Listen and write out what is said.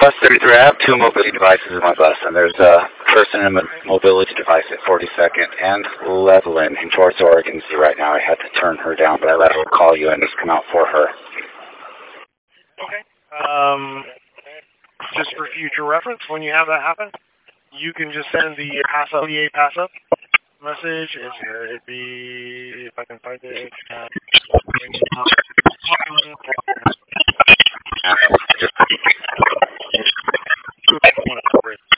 bus 33. I have two mobility devices in my bus, and there's a person in a mobility device at 42nd and Levelin in Torrance, Oregon. See, right now I had to turn her down, but I let her call you and just come out for her. Okay. Just for future reference, when you have that happen, you can just send the pass up message. It'd be, if I can find it, Just